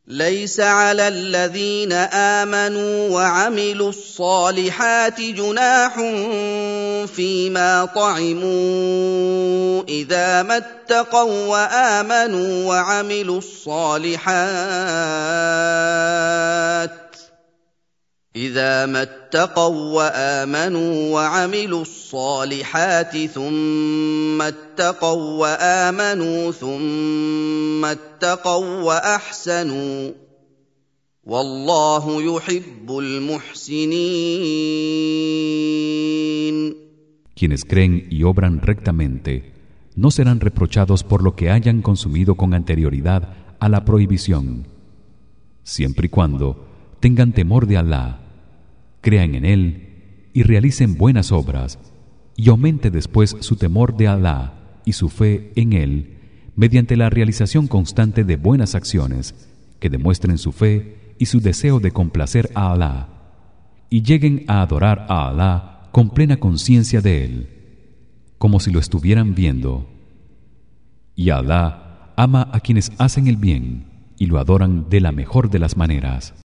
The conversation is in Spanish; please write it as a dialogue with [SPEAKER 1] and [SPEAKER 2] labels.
[SPEAKER 1] ليس على الذين آمنوا وعملوا الصالحات جناح فيما طعموا إذا ما اتقوا وآمنوا وعملوا الصالحات ثم اتقوا وآمنوا ثم اتقوا وأحسنوا والله يحب المحسنين.
[SPEAKER 2] Quienes creen y obran rectamente no serán reprochados por lo que hayan consumido con anterioridad a la prohibición, siempre y cuando tengan temor de Alá, crean en él y realicen buenas obras, y aumente después su temor de Alá y su fe en él mediante la realización constante de buenas acciones que demuestren su fe y su deseo de complacer a Alá, y lleguen a adorar a Alá con plena conciencia de él, como si lo estuvieran viendo. Y Alá ama a quienes hacen el bien y lo adoran de la mejor de las maneras.